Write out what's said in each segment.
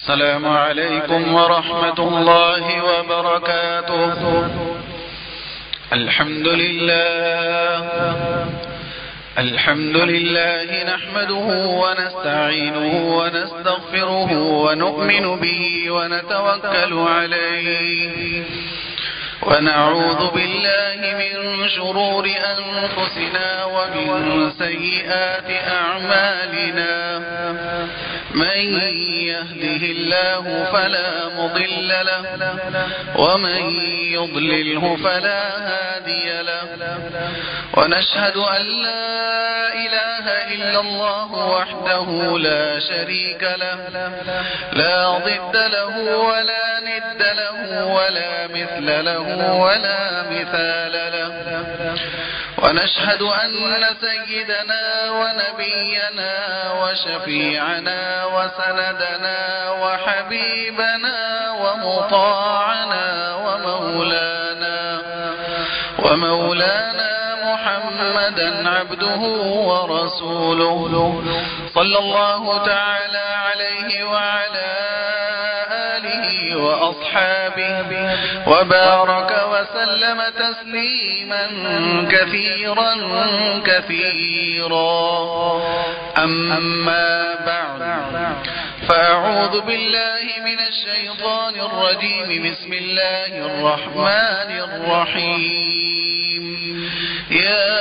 السلام عليكم ورحمة الله وبركاته. الحمد لله نحمده ونستعينه ونستغفره ونؤمن به ونتوكل عليه ونعوذ بالله من شرور أنفسنا ومن سيئات أعمالنا. من يهده الله فلا مضل له ومن يضلله فلا هادي له. ونشهد أن لا إله إلا الله وحده لا شريك له لا ضد له ولا ند له ولا مثل له ولا مثال له. ونشهد أن سيدنا ونبينا وشفيعنا وسندنا وحبيبنا ومطاعنا ومولانا محمدا عبده ورسوله صلى الله تعالى عليه وعلى آله وأصحابه وبارك وسلم تسليما كثيرا أما بعد، فأعوذ بالله من الشيطان الرجيم. بسم الله الرحمن الرحيم. يا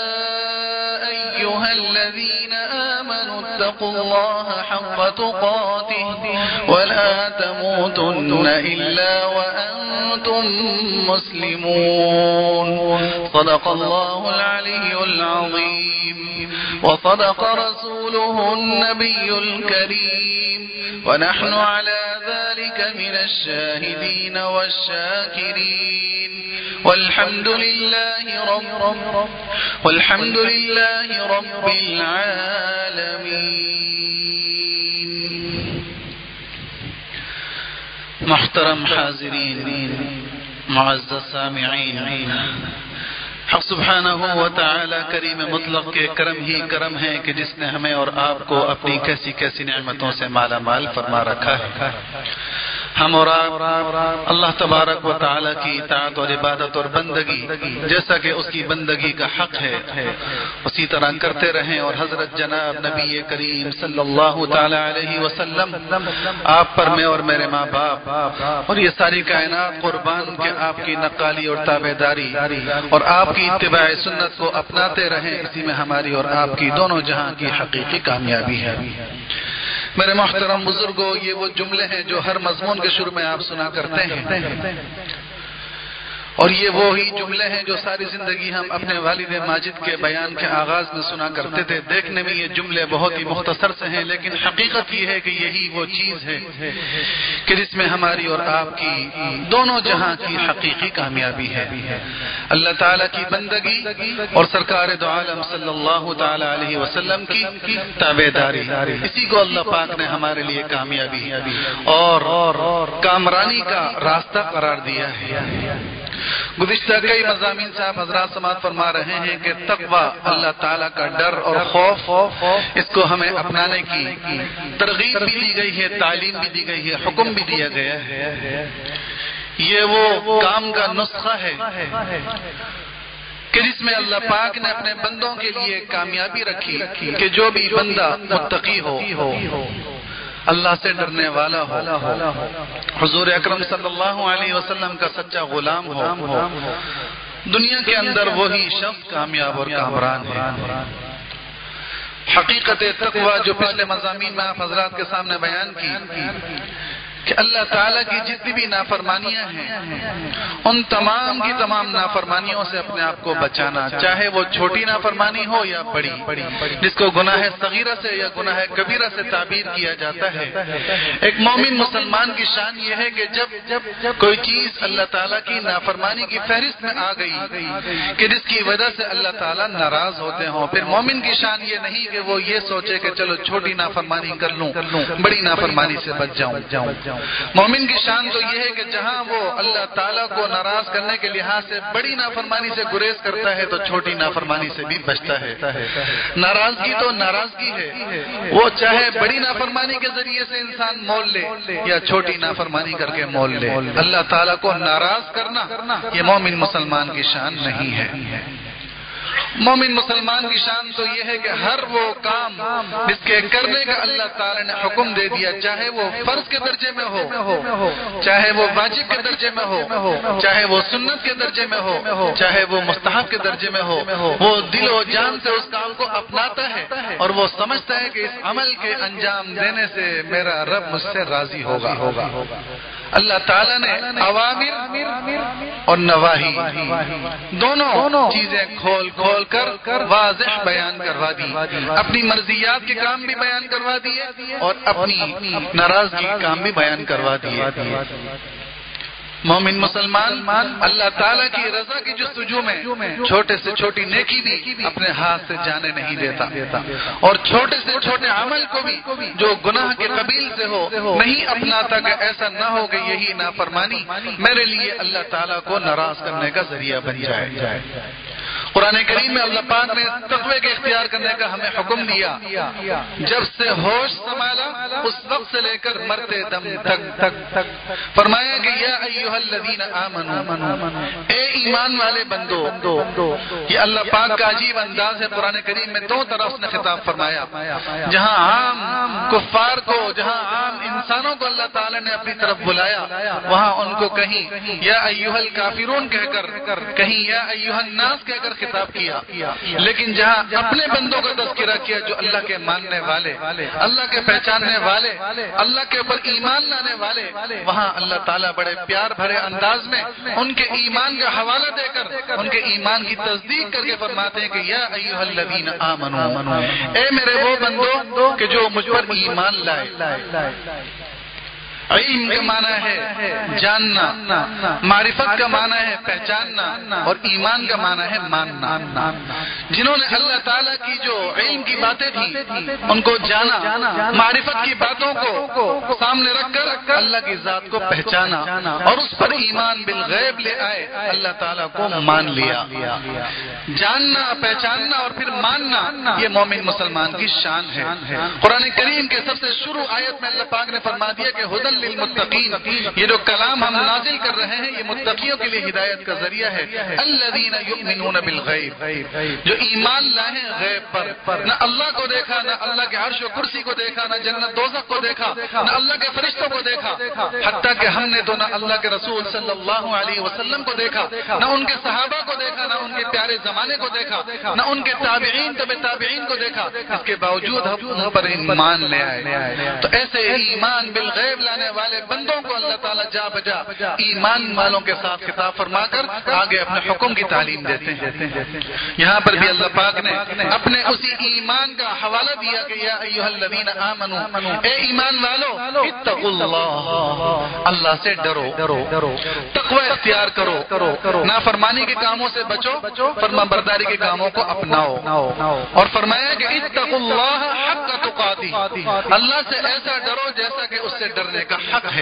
أيها الذين آمنوا اتقوا الله حق تقاته ولا تموتن إلا وأنتم مسلمون. صدق الله العلي العظيم وصدق رسوله النبي الكريم، ونحن على ذلك من الشاهدين والشاكرين. والحمد لله رب العالمين. محترم حاضرین، معزز سامعین، حق سبحانہ و تعالی کریم مطلق کے کرم ہی کرم ہے کہ جس نے ہمیں اور آپ کو اپنی کیسی کیسی نعمتوں سے مالا مال فرما رکھا ہے. ہم اور آپ اللہ تبارک و تعالی کی اطاعت اور عبادت اور بندگی جیسا کہ اس کی بندگی کا حق ہے اسی طرح کرتے رہیں، اور حضرت جناب نبی کریم صلی اللہ تعالی علیہ وسلم آپ پر میں اور میرے ماں باپ اور یہ ساری کائنات قربان کہ آپ کی نقالی اور تابعداری اور آپ کی اتباع سنت کو اپناتے رہیں. اسی میں ہماری اور آپ کی دونوں جہاں کی حقیقی کامیابی ہے. میرے محترم بزرگوں، یہ وہ جملے ہیں جو ہر مضمون کے شروع میں آپ سنا کرتے ہیں، اور یہ وہی جملے ہیں جو ساری زندگی ہم اپنے والد ماجد کے بیان کے آغاز میں سنا کرتے تھے. دیکھنے میں یہ جملے بہت ہی مختصر سے ہیں، لیکن حقیقت یہ ہے کہ یہی وہ چیز ہے کہ جس میں ہماری اور آپ کی دونوں جہاں کی حقیقی کامیابی ہے. اللہ تعالیٰ کی بندگی اور سرکار دو عالم صلی اللہ تعالی علیہ وسلم کی تابعداری، اسی کو اللہ پاک نے ہمارے لیے کامیابی اور کامرانی کا راستہ قرار دیا ہے. گزشتہ کئی مضامین سے آپ حضرات سماعت فرما رہے ہیں کہ تقوی، اللہ تعالیٰ کا ڈر اور خوف، اس کو ہمیں اپنانے کی ترغیب بھی دی گئی ہے، تعلیم بھی دی گئی ہے، حکم بھی دیا گیا ہے. یہ وہ کام کا نسخہ ہے کہ جس میں اللہ پاک نے اپنے بندوں کے لیے کامیابی رکھی کہ جو بھی بندہ متقی ہو، اللہ سے ڈرنے والا ہو، حضور اکرم صلی اللہ علیہ وسلم کا سچا غلام ہو، دنیا کے اندر وہی شخص کامیاب اور کامران ہے. حقیقت تقوی جو پچھلے مضامین میں آپ حضرات کے سامنے بیان کی کہ اللہ تعالیٰ کی جتنی بھی نافرمانیاں ہیں ان تمام کی تمام نافرمانیوں سے اپنے آپ کو بچانا، چاہے وہ چھوٹی نافرمانی ہو یا بڑی، جس کو گناہ صغیرہ سے یا گناہ کبیرہ سے تعبیر کیا جاتا ہے. ایک مومن مسلمان کی شان یہ ہے کہ جب کوئی چیز اللہ تعالیٰ کی نافرمانی کی فہرست میں آ گئی کہ جس کی وجہ سے اللہ تعالیٰ ناراض ہوتے ہوں، پھر مومن کی شان یہ نہیں کہ وہ یہ سوچے کہ چلو چھوٹی نافرمانی کر لوں، بڑی نافرمانی سے بچ جاؤں. مومن کی شان تو یہ ہے کہ جہاں وہ اللہ تعالیٰ کو ناراض کرنے کے لحاظ سے بڑی نافرمانی سے گریز کرتا ہے تو چھوٹی نافرمانی سے بھی بچتا ہے. ناراضگی تو ناراضگی ہے، وہ چاہے بڑی نافرمانی کے ذریعے سے انسان مول لے یا چھوٹی نافرمانی کر کے مول لے. اللہ تعالیٰ کو ناراض کرنا یہ مومن مسلمان کی شان نہیں ہے. مومن مسلمان کی شان تو یہ ہے کہ ہر وہ کام جس کے کرنے کا اللہ تعالی نے حکم دے دیا، چاہے وہ فرض کے درجے میں ہو، چاہے وہ واجب کے درجے میں ہو، چاہے وہ سنت کے درجے میں ہو، چاہے وہ مستحب کے درجے میں ہو، وہ دل و جان سے اس کام کو اپناتا ہے اور وہ سمجھتا ہے کہ اس عمل کے انجام دینے سے میرا رب مجھ سے راضی ہوگا. اللہ تعالیٰ نے اوامر اور نواہی دونوں چیزیں کھول کر واضح بیان کروا دی. اپنی مرضیات کے کام بھی بیان کروا دیے اور اپنی ناراضگی کے کام بھی بیان کروا دیے. مومن مسلمان اللہ تعالیٰ کی رضا کی جستجو میں چھوٹے سے چھوٹی نیکی بھی اپنے ہاتھ سے جانے نہیں دیتا اور چھوٹے سے چھوٹے عمل کو بھی جو گناہ کے قبیل سے ہو نہیں اپناتا کہ ایسا نہ ہو کہ یہی نافرمانی میرے لیے اللہ تعالیٰ کو ناراض کرنے کا ذریعہ بن جائے. قرآن کریم میں اللہ پاک نے تقوی کے اختیار کرنے کا ہمیں حکم دیا. جب سے ہوش سنبھالا اس وقت سے لے کر مرتے دم تک فرمایا کہ یا ایھا الذین آمنوا، اے ایمان والے بندو. یہ اللہ پاک کا عجیب انداز ہے. قرآن کریم میں دو طرف نے خطاب فرمایا. جہاں عام کفار کو، جہاں عام انسانوں کو اللہ تعالی نے اپنی طرف بلایا، وہاں ان کو کہیں یا ایھا الکافرون کہہ کر، کہیں یا ایھا الناس کہہ کر خطاب کیا. لیکن جہاں اپنے بندوں کا تذکرہ کیا جو اللہ کے ماننے والے، اللہ کے پہچاننے والے، اللہ کے اوپر ایمان لانے والے، وہاں اللہ تعالیٰ بڑے پیار بھرے انداز میں ان کے ایمان کا حوالہ دے کر ان کے ایمان کی تصدیق کر کے فرماتے ہیں کہ یا ایھا الذین آمنوا، اے میرے وہ بندو کہ جو مجھ پر ایمان لائے. علم کا معنی ہے جاننا، معرفت کا معنی ہے پہچاننا اور ایمان کا معنی ہے ماننا. جنہوں نے اللہ تعالیٰ کی جو علم کی باتیں تھیں ان کو جانا، معرفت کی باتوں کو سامنے رکھ کر اللہ کی ذات کو پہچانا اور اس پر ایمان بالغیب لے آئے، اللہ تعالیٰ کو مان لیا. جاننا، پہچاننا اور پھر ماننا یہ مومن مسلمان کی شان ہے. قرآن کریم کے سب سے شروع آیت میں اللہ پاک نے فرما دیا کہ ہدی للمتقین، یہ جو کلام ہم نازل کر رہے ہیں یہ متقیوں کے لیے ہدایت کا ذریعہ ہے. الذین یؤمنون بالغیب، جو ایمان لائے ہیں غیب پر، نہ اللہ کو دیکھا، نہ اللہ کے عرش و کرسی کو دیکھا، نہ جنت دوزخ کو دیکھا، نہ اللہ کے فرشتوں کو دیکھا، حتیٰ کہ ہم نے تو نہ اللہ کے رسول صلی اللہ علیہ وسلم کو دیکھا، نہ ان کے صحابہ کو دیکھا، نہ ان کے پیارے زمانے کو دیکھا، نہ ان کے تابعین تبع تابعین کو دیکھا. اس کے باوجود ہم ان پر ایمان لے آئے. تو ایسے ایمان بالغیب لانے والے بندوں کو اللہ تعالیٰ جا بجا ایمان والوں کے ساتھ خطاب فرما کر آگے اپنے حکم کی تعلیم دیتے ہیں. یہاں پر بھی اللہ پاک نے اپنے اسی ایمان کا حوالہ دیا کہ یا ایھا الذین آمنوا، اے ایمان والو اتقوا اللہ، اللہ سے ڈرو، تقوی اختیار کرو، نافرمانی کے کاموں سے بچو، فرما برداری کے کاموں کو اپناؤ. اور فرمایا کہ اتقوا اللہ حق تقاتہ، اللہ سے ایسا ڈرو جیسا کہ اس سے ڈرنے کا حق ہے.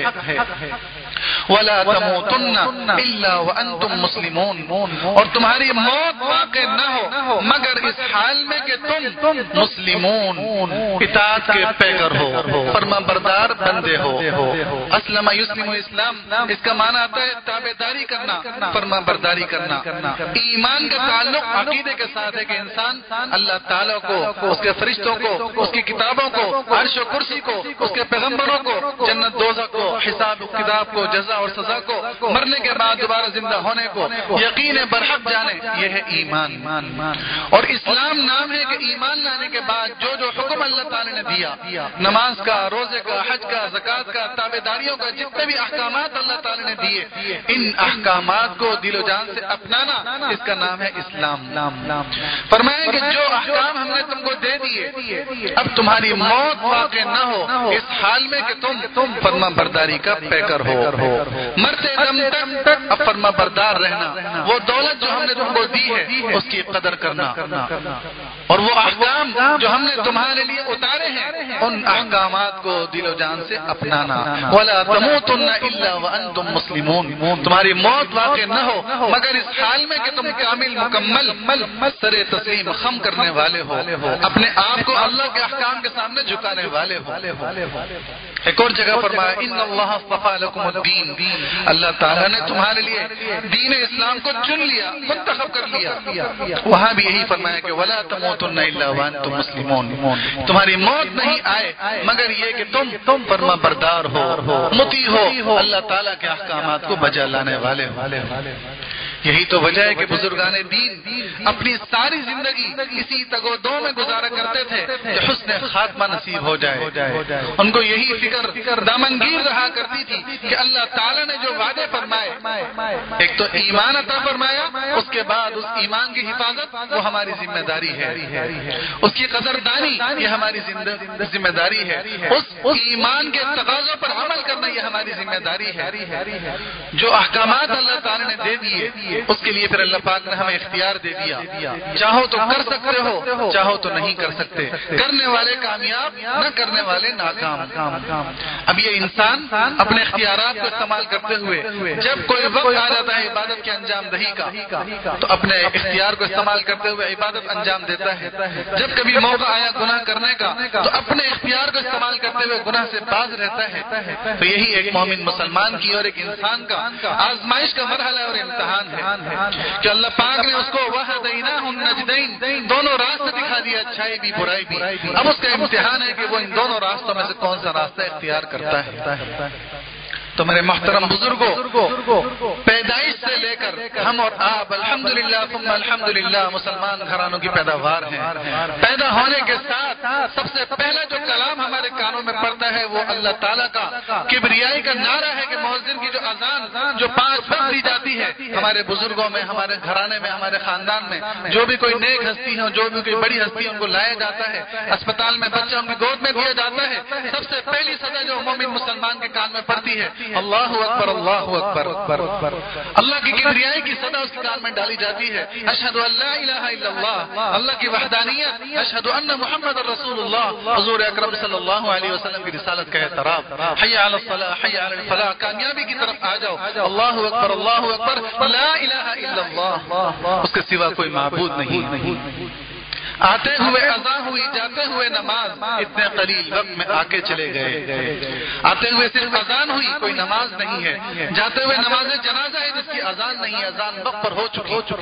وَلَا تَمُوتُنَّ إِلَّا وَأَنْتُمْ مُسْلِمُونَ، اور تمہاری موت واقع نہ ہو مگر اس حال میں کہ تم مسلمون، اطاعت کے پیکر ہو، فرما بردار بندے ہو. اسلم یسلم اسلام، اس کا معنی آتا ہے تابعداری کرنا، فرما برداری کرنا. ایمان کا تعلق عقیدے کے ساتھ ہے کہ انسان اللہ تعالیٰ کو، اس کے فرشتوں کو، اس کی کتابوں کو، عرش و کرسی کو، اس کے پیغمبروں کو، جنت دوزخ کو، حساب کتاب کو، جزا اور سزا کو، مرنے کے بعد دوبارہ زندہ ہونے کو یقین برحق جانے، یہ ہے ایمان. اور اسلام نام ہے کہ ایمان لانے کے بعد جو حکم اللہ تعالی نے دیا، نماز کا، روزے کا، حج کا، زکات کا، تابعداریوں کا، جتنے بھی احکامات اللہ تعالی نے دیے، ان احکامات کو دل و جان سے اپنانا، اس کا نام ہے اسلام. فرمائیں کہ جو احکام ہم نے تم کو دے دیے، اب تمہاری موت واقع نہ ہو اس حال میں کہ تم فرما برداری کا پیکر ہو. مرتے دم تک اب فرما بردار رہنا، وہ دولت جو ہم نے تم کو دی ہے اس کی قدر کرنا، اور وہ احکام جو ہم نے تمہارے لیے اتارے ہیں ان احکامات کو دل و جان سے اپنانا۔ وَلَا تَمُوتُنَّ إِلَّا وَأَنْتُمْ مُسْلِمُونَ، تمہاری موت واقع نہ ہو مگر اس حال میں کہ تم کامل مکمل سر تسلیم خم کرنے والے ہو، اپنے آپ کو اللہ کے احکام کے سامنے جھکانے والے ہو۔ ایک اور جگہ فرمایا ان اللہ اصطفیٰ لکم الدین، اللہ تعالیٰ نے تمہارے لیے دین اسلام کو چن لیا، منتخب کر لیا۔ وہاں بھی یہی فرمایا کہ ولا تموتن الا وانتم مسلمون، تمہاری موت نہیں آئے مگر یہ کہ تم فرما بردار ہو، مطیع ہو، اللہ تعالیٰ کے احکامات کو بجا لانے والے ہو۔ یہی تو وجہ ہے کہ بزرگان دین اپنی ساری زندگی اسی تگ و دو میں گزارا کرتے تھے کہ حسن خاتمہ نصیب ہو جائے۔ ان کو یہی فکر دامنگیر رہا کرتی تھی کہ اللہ تعالیٰ نے جو وعدے فرمائے، ایک تو ایمان عطا فرمایا، اس کے بعد اس ایمان کی حفاظت وہ ہماری ذمہ داری ہے، اس کی قدردانی یہ ہماری ذمہ داری ہے، اس ایمان کے تقاضوں پر عمل کرنا یہ ہماری ذمہ داری ہے۔ جو احکامات اللہ تعالیٰ نے دے دیے اس کے لیے پھر اللہ پاک نے ہمیں اختیار دے دیا، چاہو تو کر سکتے ہو، چاہو تو نہیں کر سکتے، کرنے والے کامیاب، نہ کرنے والے ناکام۔ اب یہ انسان اپنے اختیارات کو استعمال کرتے ہوئے جب کوئی وقت آ جاتا ہے عبادت کے انجام دہی کا تو اپنے اختیار کو استعمال کرتے ہوئے عبادت انجام دیتا ہے، جب کبھی موقع آیا گناہ کرنے کا تو اپنے اختیار کو استعمال کرتے ہوئے گناہ سے باز رہتا ہے۔ تو یہی ایک مومن مسلمان کی اور ایک انسان کا آزمائش کا مرحلہ اور امتحان ہے کہ اللہ پاک نے اس کو وَهَدَيْنَاهُ النَّجْدَيْنِ دونوں راستے دکھا دیا، اچھائی بھی برائی بھی۔ اب اس کا امتحان ہے کہ وہ ان دونوں راستوں میں سے کون سا راستہ اختیار کرتا ہے۔ تو میرے محترم بزرگوں، پیدائش سے لے کر ہم اور آپ الحمدللہ ثم الحمدللہ مسلمان گھرانوں کی پیداوار ہیں۔ پیدا ہونے کے ساتھ سب سے پہلا جو کلام ہمارے کانوں میں پڑتا ہے وہ اللہ تعالیٰ کا کبریائی کا نعرہ ہے کہ مؤذن کی جو اذان جو 5 وقت دی جاتی ہے، ہمارے بزرگوں میں، ہمارے گھرانے میں، ہمارے خاندان میں جو بھی کوئی نیک ہستی ہے، جو بھی کوئی بڑی ہستی ہے، ان کو لایا جاتا ہے، اسپتال میں بچہ ان کی گود میں دیا جاتا ہے، سب سے پہلی سزا جو مومن مسلمان کے کان میں پڑتی ہے اللہ اکبر، اللہ اکبر، اللہ کی کبریائی کی صدا اس کے کان میں ڈالی جاتی ہے، اشہد ان لا الہ الا اللہ، اللہ کی وحدانیت، اشہد ان محمد رسول اللہ، حضور اکرم صلی اللہ علیہ وسلم کی رسالت کا اعتراف، حی علی الصلاۃ، حی علی الفلاح، کامیابی کی طرف آ جاؤ، اللہ اکبر، اللہ اکبر، لا الہ الا اللہ، اس کے سوا کوئی معبود نہیں۔ آتے ہوئے اذان ہوئی، جاتے ہوئے نماز، اتنے قلیل وقت میں آ کے چلے گئے۔ آتے ہوئے صرف اذان ہوئی، کوئی نماز نہیں ہے، جاتے ہوئے نماز جنازہ ہے جس کی اذان نہیں ہے، اذان وقت پر ہو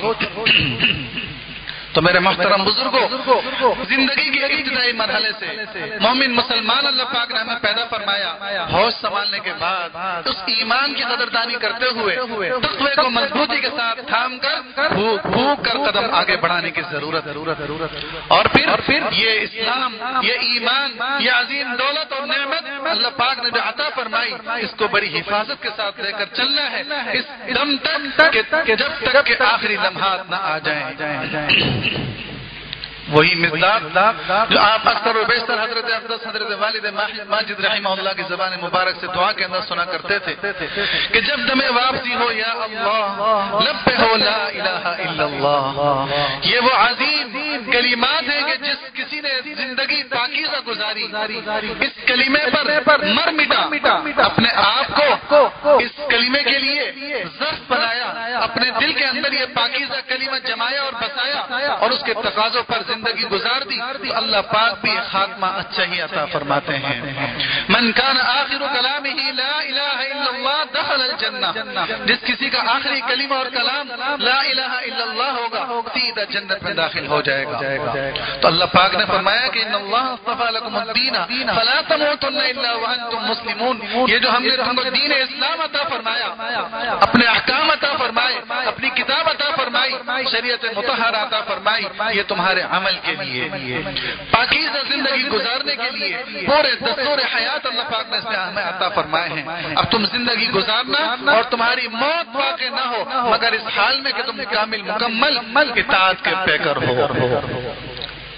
چکی۔ تو میرے محترم بزرگوں، زندگی کے ابتدائی مرحلے سے مومن مسلمان اللہ پاک نے ہمیں پیدا فرمایا، ہوش سنبھالنے کے بعد اس ایمان کی قدردانی کرتے ہوئے تقوی کو مضبوطی کے ساتھ تھام کر پھونک کر قدم آگے بڑھانے کی ضرورت۔ اور پھر یہ اسلام، یہ ایمان، یہ عظیم دولت اور نعمت اللہ پاک نے جو عطا فرمائی، اس کو بڑی حفاظت کے ساتھ لے کر چلنا ہے اس دم تک کہ جب تک کہ آخری لمحات نہ آ جائیں۔ وہی مصداق جو آپ اکثر و بیشتر حضرت اقدس حضرت والد ماجد رحمہ اللہ کی زبان مبارک سے دعا کے اندر سنا کرتے تھے کہ جب دم واپسی ہو یا اللہ، لب پہ ہو لا الہ الا اللہ۔ یہ وہ عظیم کلمات ہیں کہ جس کسی نے زندگی پاکیزہ گزاری، اس کلمے پر مر مٹا، اپنے آپ کو اس کلمے کے لیے ظرف بنایا، اپنے دل کے اندر یہ پاکیزہ کلمہ جمایا اور بسایا اور اس کے تقاضوں پر زندگی گزار دی، تو اللہ پاک بھی خاتمہ اچھا ہی عطا فرماتے ہیں۔ من کان آخر کلامہ لا الہ الا اللہ دخل الجنہ، جس کسی کا آخری کلمہ اور کلام لا الہ الا اللہ ہوگا سیدھا جنت میں داخل ہو جائے گا۔ تو اللہ پاک نے فرمایا کہ ان اللہ اصطفى لكم الدین فلا تموتن الا وانتم مسلمون، یہ جو ہم نے تم کو دین اسلام عطا فرمایا، اپنے احکام عطا فرمائے، اپنی کتاب عطا فرمائی، شریعت مطہرہ عطا فرمائی، یہ تمہارے عمل کے لیے، پاکیزہ زندگی گزارنے کے لیے، پورے دستور حیات اللہ پاک نے ہمیں عطا فرمائے ہیں۔ اب تم زندگی گزارنا اور تمہاری موت واقع نہ ہو مگر اس حال میں کہ تم کامل مکمل اطاعت کے پیکر ہو۔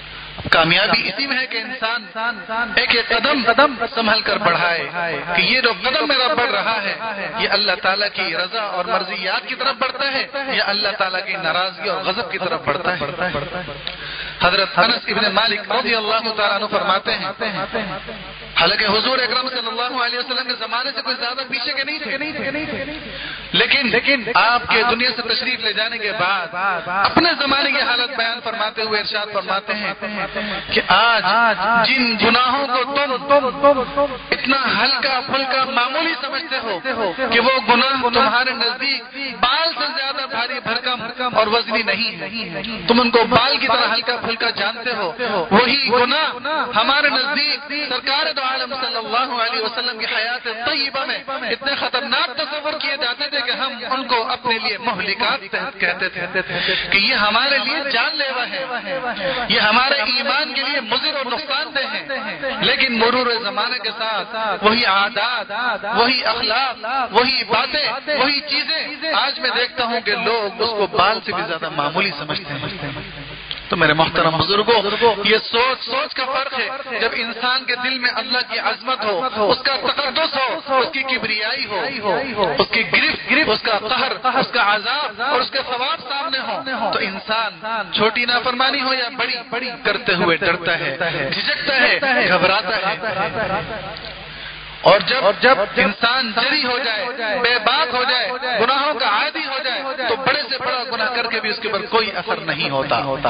کامیابی اسی میں ہے کہ انسان ایک ایک قدم سنبھل کر بڑھائے کہ یہ جو قدم میرا بڑھ رہا ہے یہ اللہ تعالیٰ کی رضا اور مرضیات کی طرف بڑھتا ہے یا اللہ تعالیٰ کی ناراضگی اور غضب کی طرف بڑھتا ہے. حضرت انس ابن مالک رضی اللہ تعالیٰ عنہ فرماتے ہیں حالانکہ حضور اکرم صلی اللہ علیہ وسلم کے زمانے سے کوئی زیادہ پیچھے کے نہیں تھے لیکن آپ کے دنیا سے تشریف لے جانے کے بعد اپنے زمانے کی حالت بیان فرماتے ہوئے ارشاد فرماتے ہیں کہ آج جن گناہوں کو تم اتنا ہلکا پھلکا معمولی سمجھتے ہو کہ وہ گناہ تمہارے نزدیک بال سے زیادہ بھاری بھرکم اور وزنی نہیں ہے, تم ان کو بال کی طرح ہلکا پھلکا جانتے ہو, وہی گناہ ہمارے نزدیک سرکار دو عالم صلی اللہ علیہ وسلم کی حیات طیبہ میں اتنے خطرناک تصور کیے جاتے تھے کہ ہم ان کو اپنے لیے مہلکات کہتے تھے کہ یہ ہمارے لیے جان لیوا ہے, یہ ہمارے ایمان کے لیے مضر اور نقصان دہ ہے. لیکن مرور زمانے کے ساتھ وہی عادات, وہی اخلاق, وہی باتیں, وہی چیزیں آج میں دیکھتا ہوں کہ لوگ اس کو بال سے بھی زیادہ معمولی سمجھتے ہیں. تو میرے محترم بزرگوں, یہ سوچ کا فرق ہے. جب انسان کے دل میں اللہ کی عظمت ہو, اس کا تقدس ہو, اس کی کبریائی ہو, اس کی گرفت, اس کا قہر, اس کا عذاب اور اس کے ثواب سامنے ہو, تو انسان چھوٹی نافرمانی ہو یا بڑی کرتے ہوئے ڈرتا ہے, جھجکتا ہے, گھبراتا ہے. اور جب انسان جری ہو جائے, بے باک ہو جائے, گناہوں کا عادی ہو جائے, تو بڑے سے بڑا گناہ کر کے بھی اس کے اوپر کوئی اثر نہیں ہوتا.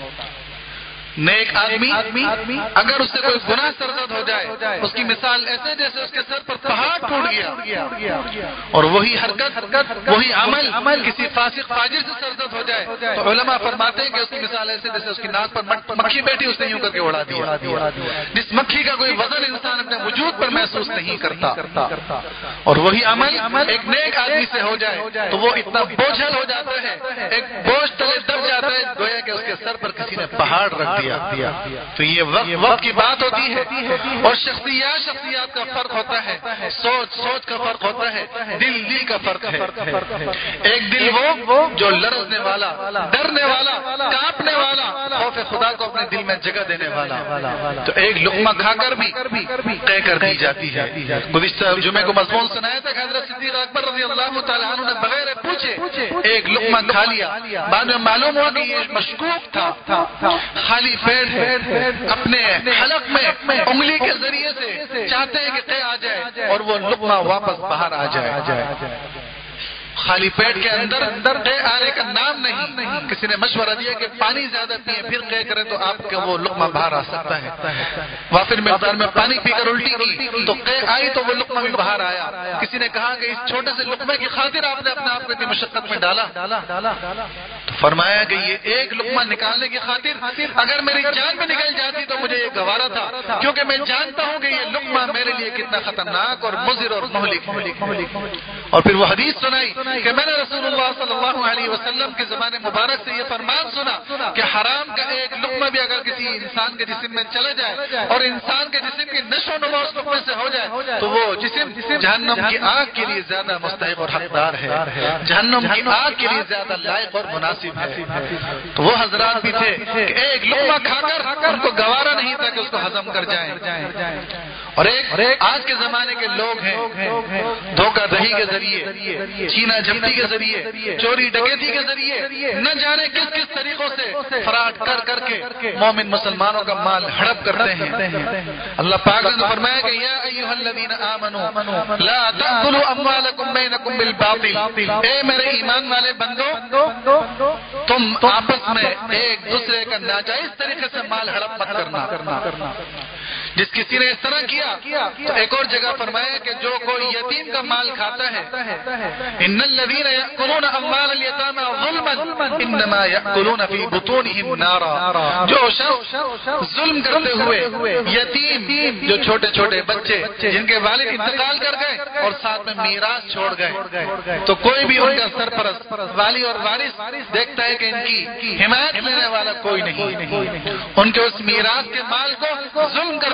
نیک آدمی اگر اس سے کوئی گناہ سرزد ہو جائے, اس کی مثال ایسے جیسے اس کے سر پر پہاڑ ٹوٹ گیا اور وہی حرکت, وہی عمل کسی فاسق فاجر سے سرزد ہو جائے تو علماء فرماتے ہیں کہ اس کی مثال ایسے جیسے اس کی ناک پر مکھی بیٹھی, اس نے یوں کر کے اڑا دیا. جس مکھی کا کوئی وزن انسان اپنے وجود پر محسوس نہیں کرتا, اور وہی عمل ایک نیک آدمی سے ہو جائے تو وہ اتنا بوجھل ہو جاتا ہے, ایک بوجھ تلے دب جاتا ہے, گویا کہ اس کے سر پر کسی نے پہاڑ رکھ دیا. تو یہ وقت کی بات ہوتی ہے اور شخصیات کا فرق ہوتا ہے, سوچ کا فرق ہوتا ہے, دل کا فرق ہے. ایک دل وہ جو لرزنے والا, ڈرنے والا, کانپنے والا, خوف خدا کو اپنے دل میں جگہ دینے والا, تو ایک لقمہ کھا کر بھی طے کر دی جاتی ہے. گزشتہ جمعے کو مضمون سنایا تھا کہ حضرت صدیق اکبر رضی اللہ تعالیٰ عنہ نے بغیر پوچھے ایک لقمہ کھا لیا. بعد میں معلوم ہوا کہ یہ مشکوک تھا, خالی پیٹ اپنے حلق میں انگلی کے ذریعے سے چاہتے ہیں کہ طے آ جائے اور وہ لقمہ واپس باہر آ جائے. خالی پیٹ کے اندر طے آنے کا نام نہیں. کسی نے مشورہ دیا کہ پانی زیادہ پیئے پھر طے کریں تو آپ کا وہ لقمہ باہر آ سکتا ہے. وافر مقدار میں پانی پی کر الٹی کی تو طے آئی تو وہ لقمہ بھی باہر آیا. کسی نے کہا کہ اس چھوٹے سے لقمے کی خاطر آپ نے اپنے آپ کو اتنی مشقت میں ڈالا, تو فرمایا کہ یہ ایک لقمہ نکالنے کی خاطر اگر میری جان میں نکل جاتی تو مجھے یہ گوارا تھا, کیونکہ میں جانتا ہوں کہ یہ لقمہ میرے لیے کتنا خطرناک اور مضر اور مہلک ہے. اور پھر وہ حدیث سنائی کہ میں نے رسول اللہ صلی اللہ علیہ وسلم کے زمانے مبارک سے یہ فرمان سنا کہ حرام کا ایک لقمہ بھی اگر کسی انسان کے جسم میں چلا جائے اور انسان کے جسم کی نشو و نما اس لقمے سے ہو جائے تو وہ جسم جہنم کی آگ کے لیے زیادہ مستحق اور حقدار ہے, جہنم کی آگ کے لیے زیادہ لائق اور مناسب ہے. تو وہ حضرات بھی تھے کہ ایک لقمہ کھا کر ان کو گوارا نہیں تھا کہ اس کو ہضم کر جائیں. اور ایک آج کے زمانے کے لوگ ہیں دھوکہ دہی کے ذریعے, چینا جھپٹی کے ذریعے, چوری ڈکیتی کے ذریعے, نہ جانے کس کس طریقوں سے فراڈ کر کے مومن مسلمانوں کا مال ہڑپ کرتے ہیں. اللہ پاک نے فرمایا کہ یا ایھا الذین آمنوا لا تأکلوا اموالکم بینکم بالباطل, اے میرے ایمان والے بندو تم آپس میں ایک دوسرے کا ناجائز طریقے سے مال ہڑپ مت کرنا. جس کسی نے اس طرح کیا تو ایک اور جگہ فرمایا کہ جو کوئی یتیم کا مال کھاتا ہے, ان الذین یأکلون اموال الیتامی ظلما انما یأکلون فی بطونہم نارا, جو شخص ظلم کرتے ہوئے یتیم, جو چھوٹے چھوٹے بچے جن کے والد انتقال کر گئے اور ساتھ میں میراث چھوڑ گئے, تو کوئی بھی ان کا سرپرست والی اور وارث دیکھتا ہے کہ ان کی حمایت لینے والا کوئی نہیں, ان کے اس میراث کے مال کو ظلم کرتے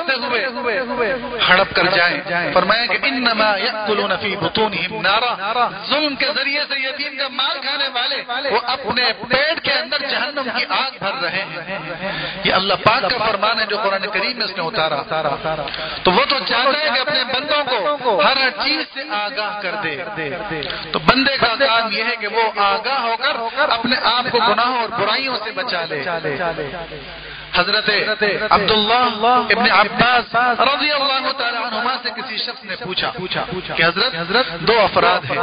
کرتے ہوئے ہڑپ کر جائیں. فرمایا کہ انما یأکلون فی بطونہم نارا، ظلم کے ذریعے سے یتیم کا مال کھانے والے وہ اپنے پیٹ کے اندر جہنم کی آگ بھر رہے ہیں. یہ اللہ پاک کا فرمان ہے جو قرآن کریم میں اس نے اتارا. تو وہ تو چاہتا ہے کہ اپنے بندوں کو ہر چیز سے آگاہ کر دے. تو بندے کا کام یہ ہے کہ وہ آگاہ ہو کر اپنے آپ کو گناہوں اور برائیوں سے بچا لے. حضرت عبداللہ ابن عباس رضی اللہ تعالی عنہما سے کسی شخص نے پوچھا کہ حضرت دو افراد ہیں.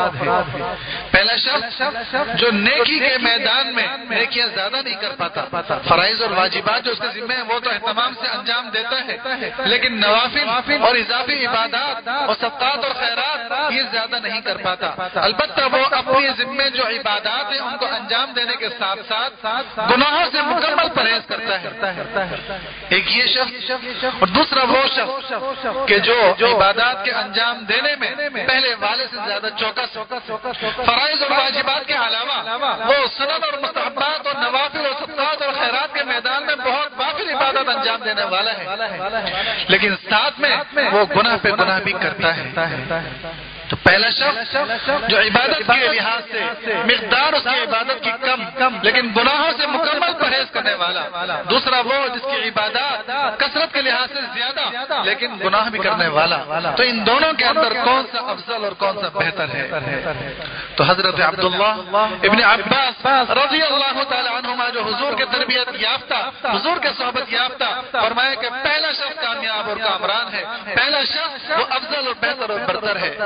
پہلا شخص جو نیکی کے میدان میں نیکیاں زیادہ نہیں کر پاتا، فرائض اور واجبات جو اس کے ذمہ ہیں وہ تو اہتمام سے انجام دیتا ہے، لیکن نوافل اور اضافی عبادات اور صدقات اور خیرات یہ زیادہ نہیں کر پاتا. البتہ وہ اپنے ذمے جو عبادات ہیں ان کو انجام دینے کے ساتھ ساتھ گناہوں سے مکمل پرہیز کرتا ہے. ایک یہ شخص اور دوسرا وہ شخص کہ جو عبادات کے انجام دینے میں پہلے والے سے زیادہ چوکس، فرائض اور واجبات کے علاوہ وہ سنن اور مستحبات اور نوافل اور صدقات اور خیرات کے میدان میں بہت وافر عبادت انجام دینے والا ہے، لیکن ساتھ میں وہ گناہ پہ گناہ بھی کرتا ہے. تو پہلا شخص جو عبادت کے لحاظ سے مقدار اس کی عبادت کی کم لیکن گناہوں سے مکمل پرہیز کرنے والا، دوسرا وہ جس کی عبادات کثرت کے لحاظ سے زیادہ لیکن گناہ بھی کرنے والا. تو ان دونوں کے اندر کون سا افضل اور کون سا بہتر ہے؟ تو حضرت عبداللہ ابن عباس رضی اللہ تعالی عنہما جو حضور کے تربیت یافتہ، حضور کے صحبت یافتہ، فرمایا کہ پہلا شخص کامیاب اور کامران ہے، پہلا شخص وہ افضل اور بہتر اور برتر ہے.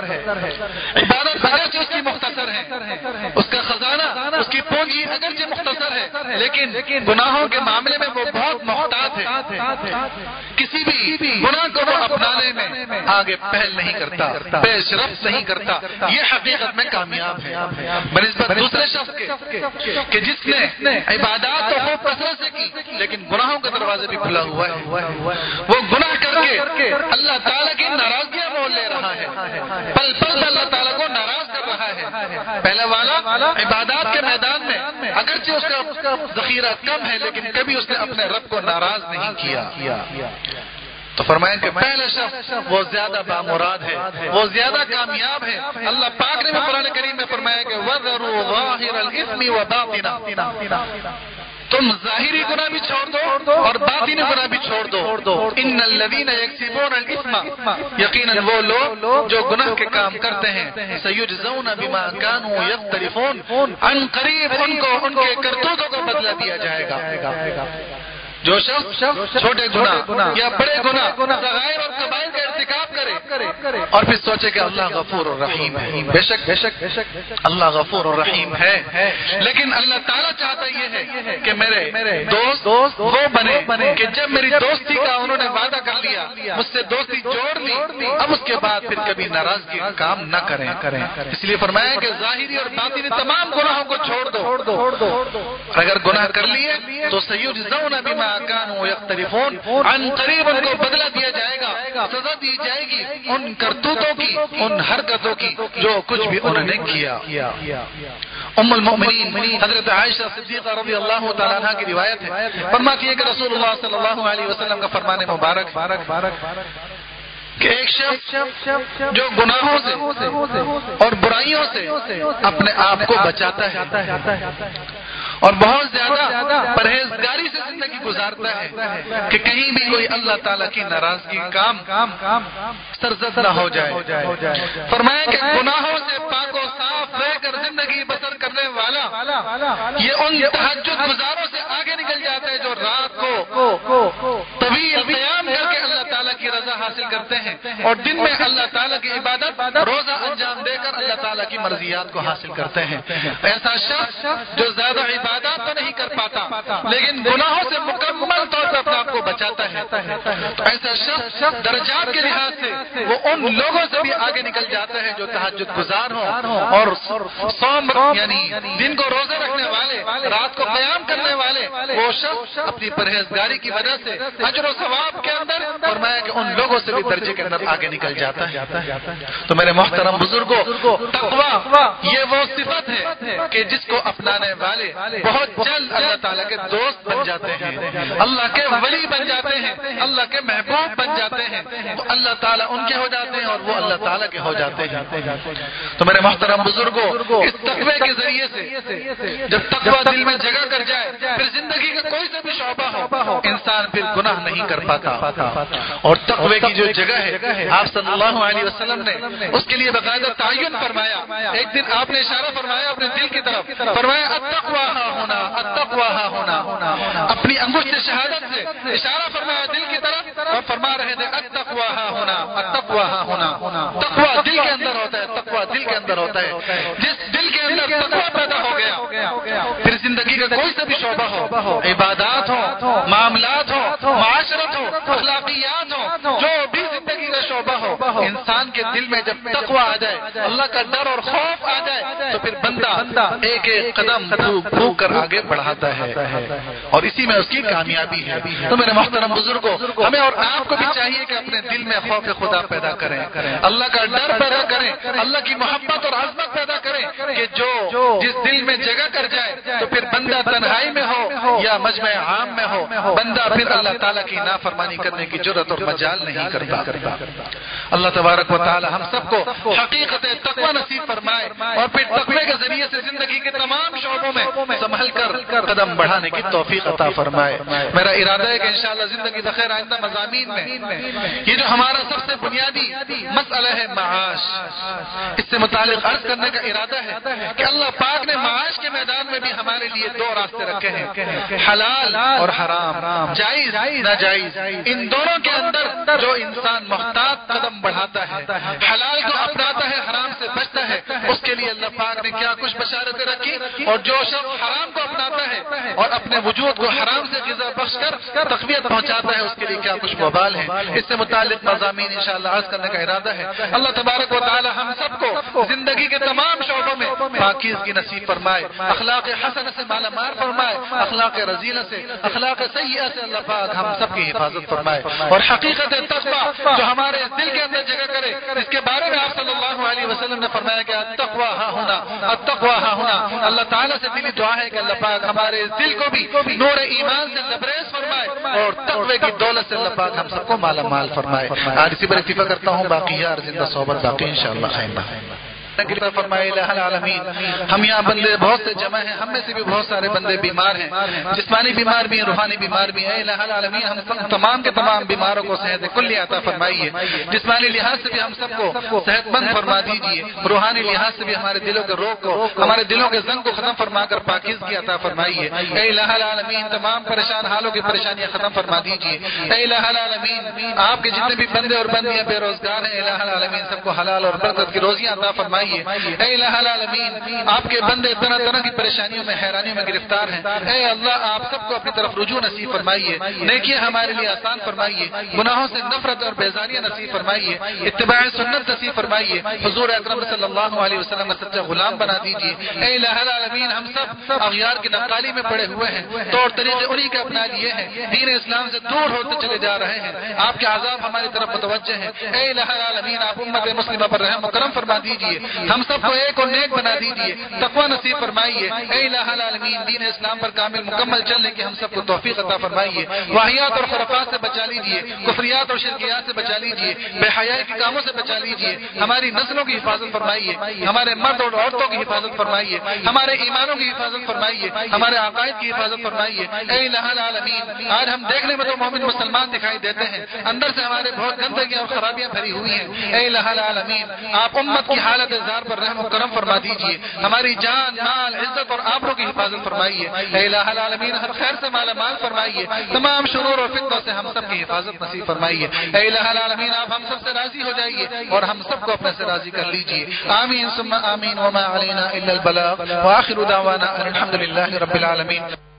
عبادت اگرچہ اس کی مختصر ہے، اس کا خزانہ، اس کی پونجی اگرچہ مختصر ہے، لیکن گناہوں کے معاملے میں وہ بہت محتاط ہے. کسی بھی گناہ کو وہ اپنانے میں آگے پہل نہیں کرتا، پیش رفت نہیں کرتا. یہ حقیقت میں کامیاب ہے بنسبت دوسرے شخص کے کہ جس نے عبادات تو خوب کثرت سے کی لیکن گناہوں کا دروازے بھی کھلا ہوا ہے. وہ گناہ کر کے اللہ تعالیٰ کی ناراضگیاں مول لے رہا ہے، پل پل اللہ تعالیٰ کو ناراض کر رہا ہے. پہلے والا عبادات کے میدان میں اگرچہ اس کا ذخیرہ کم ہے لیکن کبھی اس نے اپنے رب کو ناراض نہیں کیا. تو فرمایا کہ پہلا شخص وہ زیادہ بامراد ہے، وہ زیادہ کامیاب ہے. اللہ پاک نے قرآن کریم میں فرمایا کہ وَذَرُوا ظَاهِرَ الْإِثْمِ وَبَاطِنَهُ، تم ظاہری گناہ بھی چھوڑ دو اور باطنی گناہ بھی چھوڑ دو. ان الذین یکسبون الاثم، یقیناً وہ لوگ جو گناہ کے کام کرتے ہیں، سیجزون بما کانوا یقترفون، عن قریب ان کو ان کے کرتوتوں کا بدلہ دیا جائے گا. جو شخص چھوٹے گناہ یا بڑے گناہ، صغائر اور کبائر کا ارتکاب کرے اور پھر سوچے کہ اللہ غفور الرحیم ہے، بے شک اللہ غفور الرحیم ہے، لیکن اللہ تعالیٰ چاہتا یہ ہے کہ میرے دوست وہ بنے کہ جب میری دوستی کا انہوں نے وعدہ کر لیا، مجھ سے دوستی جوڑ لی، اب اس کے بعد پھر کبھی ناراضگی کا کام نہ کریں. اس لیے فرمایا کہ ظاہری اور باطنی تمام گناہوں کو چھوڑ دو. اگر گناہ کر لیے تو سیجزون بما کانوا یقترفون، عن قریب ان کو بدلہ دیا جائے گا، سزا دی جائے گی ان کرتوتوں کی، ان حرکتوں کی جو کچھ بھی انہوں نے کیا. ام المؤمنین حضرت عائشہ صدیقہ رضی اللہ تعالیٰ عنہ کی روایت ہے، فرماتی ہے کہ رسول اللہ صلی اللہ علیہ وسلم کا فرمان مبارک کہ ایک شخص جو گناہوں سے اور برائیوں سے اپنے آپ کو بچاتا ہے اور بہت زیادہ پرہیزگاری سے زندگی گزارتا ہے کہ کہیں بھی کوئی اللہ تعالیٰ کی ناراضگی کام سرزد نہ ہو جائے. فرمایا کہ گناہوں سے پاک و صاف رہ کر زندگی بسر کرنے والا یہ ان تہجد گزاروں سے آگے نکل جاتا ہے جو رات کو طویل قیام کر کے اللہ تعالیٰ کی رضا حاصل کرتے ہیں اور دن میں اللہ تعالیٰ کی عبادت روزہ انجام دے کر اللہ تعالیٰ کی مرضیات کو حاصل کرتے ہیں. ایسا شخص جو زیادہ عبادات تو نہیں کر پاتا لیکن گناہوں سے مکمل طور پر اپنے آپ کو بچاتا ہے، تو ایسا شخص درجات کے لحاظ سے وہ ان لوگوں سے بھی آگے نکل جاتا ہے جو تہجد گزار ہوں اور صوم یعنی دن کو روزے رکھنے والے، رات کو قیام کرنے والے. وہ شخص اپنی پرہیزگاری کی وجہ سے اجر و ثواب کے اندر فرمایا کہ ان لوگوں سے بھی درجے کے اندر آگے نکل جاتا ہے۔ تو میرے محترم بزرگوں، تقویٰ یہ وہ صفت ہے کہ جس کو اپنانے والے بہت جلد اللہ تعالیٰ کے دوست بن جاتے ہیں، اللہ کے ولی بن جاتے ہیں، اللہ کے محبوب بن جاتے ہیں، وہ اللہ تعالیٰ ان کے ہو جاتے ہیں اور وہ اللہ تعالیٰ کے ہو جاتے ہیں۔ تو میرے محترم بزرگوں، اس تقوی کے ذریعے سے جب تقوی دل میں جگہ کر جائے، پھر زندگی کا کوئی سا بھی شعبہ ہو، انسان پھر گناہ نہیں کر پاتا۔ اور تقوی کی جو جگہ ہے، آپ صلی اللہ علیہ وسلم نے اس کے لیے باقاعدہ تعین فرمایا۔ ایک دن آپ نے اشارہ فرمایا اپنے دل کی طرف، فرمایا التقوی ہا ہونا، التقوی ہا ہونا، اپنی انگشت شہادت سے اشارہ فرمایا دل کی طرف اور فرما رہے تھے التقوی ہا ہونا، التقوی ہا ہونا۔ تقوی دل کے اندر ہوتا ہے، تقوی دل کے اندر ہوتا ہے۔ جس دل کے اندر تقوی پیدا ہو گیا، پھر زندگی کا کوئی سا بھی شعبہ ہو، عبادات ہو، معاملات ہو، معاشرت ہو، اخلاقیات ہو، جو بھی زندگی کا شعبہ ہو، انسان کے دل میں جب تقوی آ جائے، اللہ کا ڈر اور خوف آ جائے، تو پھر بندہ ایک ایک قدم پھونک کر آگے بڑھاتا ہے اور اسی میں اس کی کامیابی ہے۔ تو میرے محترم بزرگوں، ہمیں اور آپ کو بھی چاہیے کہ اپنے دل میں خوف خدا پیدا کریں، اللہ کا ڈر پیدا کریں، اللہ کی محبت اور عظمت پیدا کریں کہ جو جس دل میں جگہ کر جائے، تو پھر بندہ تنہائی میں ہو یا مجمع عام میں ہو، بندہ پھر اللہ تعالیٰ کی نافرمانی کرنے کی جرأت اور مجال نہیں کرتا۔ اللہ تبارک و تعالی ہم سب کو حقیقت تقوی نصیب فرمائے اور پھر تقوی کے ذریعے سے زندگی کے تمام شعبوں میں سنبھل کر قدم بڑھانے کی توفیق عطا فرمائے۔ میرا ارادہ ہے کہ انشاءاللہ زندگی بخیر آئندہ مضامین میں یہ جو ہمارا سب سے بنیادی مسئلہ ہے معاش، اس سے متعلق عرض کرنے کا ارادہ ہے کہ اللہ پاک نے معاش کے میدان میں بھی ہمارے لیے دو راستے رکھے ہیں، حلال اور حرام، جائز ناجائز۔ ان دونوں کے اندر جو انسان محتاط قدم بڑھاتا ہے، حلال کو اپناتا ہے، حرام سے بچتا ہے، اس کے لیے اللہ پاک نے کیا کچھ بشارتیں رکھی، اور جو شخص حرام کو اپناتا ہے اور اپنے وجود کو حرام سے غذا بخش کر تقویت پہنچاتا ہے، اس کے لیے کیا کچھ وبال ہے۔ اس سے متعلق مضامین انشاءاللہ عرض کرنے کا ارادہ ہے۔ اللہ تبارک و تعالی ہم سب کو زندگی کے تمام شعبوں میں پاکیزگی نصیب فرمائے، اخلاق حسنہ سے مالا مال فرمائے، اخلاق رذیلہ سے، اخلاق سیئہ سے اللہ پاک ہم سب کی حفاظت فرمائے، اور حقیقت تقوی جو ہمارے دل کے اندر جگہ کرے، اس کے بارے میں آپ صلی اللہ علیہ وسلم نے فرمایا کہ التقوی ہا ہونا، التقوی ہا ہونا۔ اللہ تعالیٰ سے دلی دعا ہے کہ اللہ پاک ہمارے دل کو بھی نور ایمان سے لبریز فرمائے اور تقوی کی دولت سے اللہ پاک ہم سب کو مالا مال فرمائے۔ آج اسی پر اکتفا کرتا ہوں، باقی یار زندہ صحبت باقی انشاءاللہ خیمہ فرمائے الہ العالمین۔ ہم یہاں بندے بہت سے جمع ہیں، ہم میں سے بھی بہت سارے بندے بیمار ہیں، جسمانی بیمار بھی ہیں، روحانی بیمار بھی ہیں۔ الہ العالمین ہم تمام کے تمام بیماروں کو صحت کلی عطا فرمائیے، جسمانی لحاظ سے بھی ہم سب کو صحت مند فرما دیجیے، روحانی لحاظ سے بھی ہمارے دلوں کے روگ کو، ہمارے دلوں کے زنگ کو ختم فرما کر پاکیزگی عطا فرمائیے۔ اے الہ العالمین تمام پریشان حالوں کی پریشانیاں ختم فرما دیجیے۔ اے الہ العالمین آپ کے جتنے بھی بندے اور بندیاں بے روزگار ہیں، الہ العالمین سب کو حلال اور برکت کی روزیاں عطا فرمائیے۔ اے الہ العالمین آپ کے بندے طرح طرح کی پریشانیوں میں، حیرانیوں میں گرفتار ہیں، اے اللہ آپ سب کو اپنی طرف رجوع نصیب فرمائیے، نیکیاں ہمارے لیے آسان فرمائیے، گناہوں سے نفرت اور بیزاریاں نصیب فرمائیے، اتباع سنت نصیب فرمائیے، حضور اکرم صلی اللہ علیہ وسلم کا سچا غلام بنا دیجیے۔ اے الہ العالمین ہم سب اغیار کی نقالی میں پڑے ہوئے ہیں، طور طریقے انہی کے اپنا لیے ہیں، دین اسلام سے دور ہوتے چلے جا رہے ہیں، آپ کے عذاب ہماری طرف متوجہ ہیں۔ اے الہ العالمین آپ امت مسلمہ پر رحم و کرم فرما دیجیے، ہم سب کو ایک اور نیک بنا دیجیے، تقوی نصیب فرمائیے۔ اے الہ العالمین دین اسلام پر کامل مکمل چلنے کی ہم سب کو توفیق عطا فرمائیے، واہیات اور خرافات سے بچا لیجیے، کفریات اور شرکیات سے بچا لیجیے، بے حیائی کے کاموں سے بچا لیجیے، ہماری نسلوں کی حفاظت فرمائیے، ہمارے مرد اور عورتوں کی حفاظت فرمائیے، ہمارے ایمانوں کی حفاظت فرمائیے، ہمارے عقائد کی حفاظت فرمائیے۔ اے الہ العالمین آج ہم دیکھنے میں تو مومن مسلمان دکھائی دیتے ہیں، اندر سے ہمارے بہت گندگیاں اور خرابیاں بھری ہوئی ہیں۔ اے الہ العالمین آپ امت کی حالت زار پر رحم و کرم فرما دیجیے، ہماری جان مال عزت اور آبروں کی حفاظت فرمائیے۔ اے الہ العالمین ہر خیر سے مالا مال فرمائیے، تمام شرور اور فتنوں سے ہم سب کی حفاظت نصیب فرمائیے۔ اے الہ العالمین آپ ہم سب سے راضی ہو جائیے اور ہم سب کو اپنے سے راضی کر لیجیے۔ آمین ثم آمین وما علینا الا البلاغ وآخر دعوانا الحمد للہ رب العالمین۔